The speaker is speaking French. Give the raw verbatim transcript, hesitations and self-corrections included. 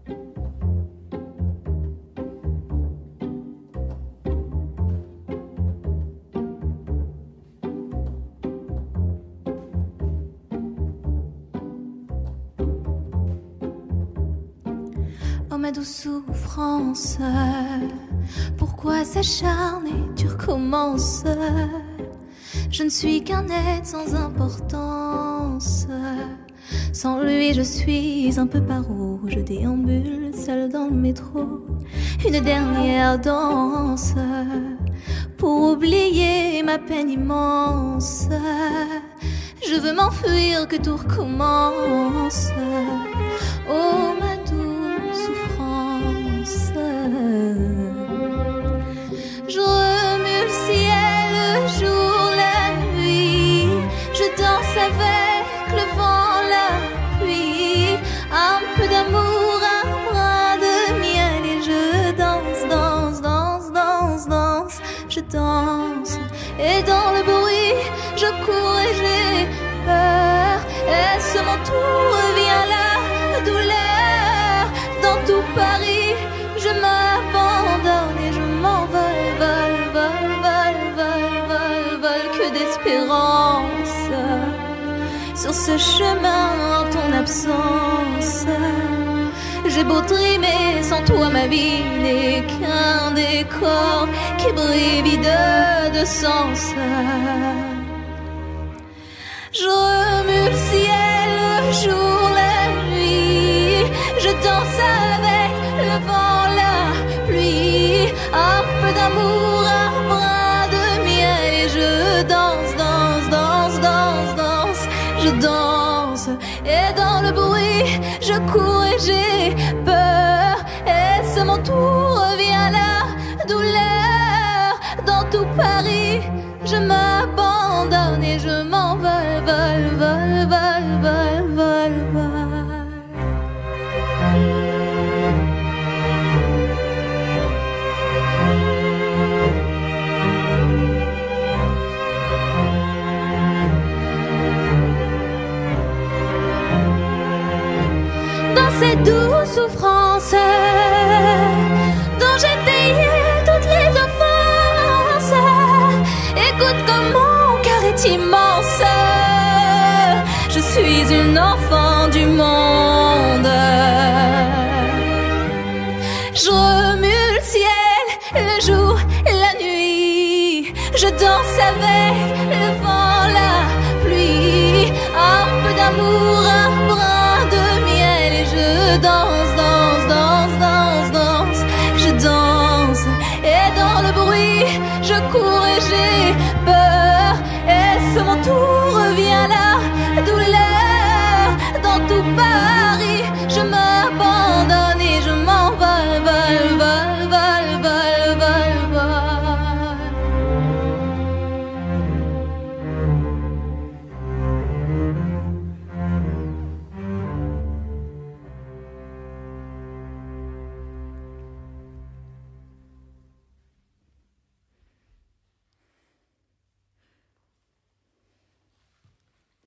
Oh ma douce souffrance, pourquoi s'acharner, tu recommences? Je ne suis qu'un être sans importance. Sans lui je suis un peu paro. Je déambule seule dans le métro. Une dernière danse pour oublier ma peine immense. Je veux m'enfuir, que tout recommence. Oh ma douce souffrance. Je remue le ciel, le jour, la nuit. Je danse avec le vent, la pluie. Un peu d'amour, un brin de miel. Et je danse, danse, danse, danse, danse. Je danse, et dans le bruit je cours et j'ai peur. Est-ce mon tour, vient la douleur? Dans tout Paris je m'abandonne et je m'envole, vol, vol, vol, vol, vol, vol. Que d'espérance sur ce chemin en ton absence. J'ai beau trimer, sans toi ma vie n'est qu'un décor qui brille vide de sens. Je remue le ciel, le jour, la nuit. Je danse avec le vent, la pluie. Un peu d'amour, un brin de miel. Et je danse, danse, danse, danse, danse. Je danse, et dans le bruit je cours et j'ai peur. Est-ce mon tour, vient la douleur? Dans tout Paris je m'abandonne et je m'envole, vol, vol, vol, vol, vol, vol. Dans ces douces souffrances dont j'ai payé toutes les offenses, écoute comme mon cœur est immense. Je suis une enfant du monde. Je remue le ciel, le jour, la nuit. Je danse avec le vent, la pluie. Un peu d'amour, un brin de miel. Et je danse, danse, danse, danse, danse. Je danse, et dans le bruit je cours et j'ai peur.